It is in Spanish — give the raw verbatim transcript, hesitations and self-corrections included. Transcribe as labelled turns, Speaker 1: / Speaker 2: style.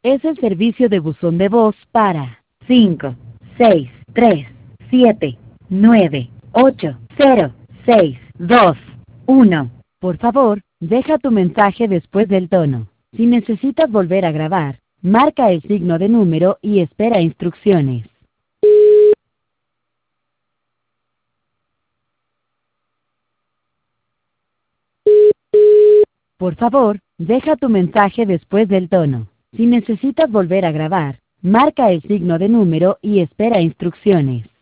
Speaker 1: es el servicio de buzón de voz para cinco, seis, tres, siete, nueve, ocho, cero, seis, dos, uno. Por favor, deja tu mensaje después del tono. Si necesitas volver a grabar, marca el signo de número y espera instrucciones. Por favor, deja tu mensaje después del tono. Si necesitas volver a grabar, marca el signo de número y espera instrucciones.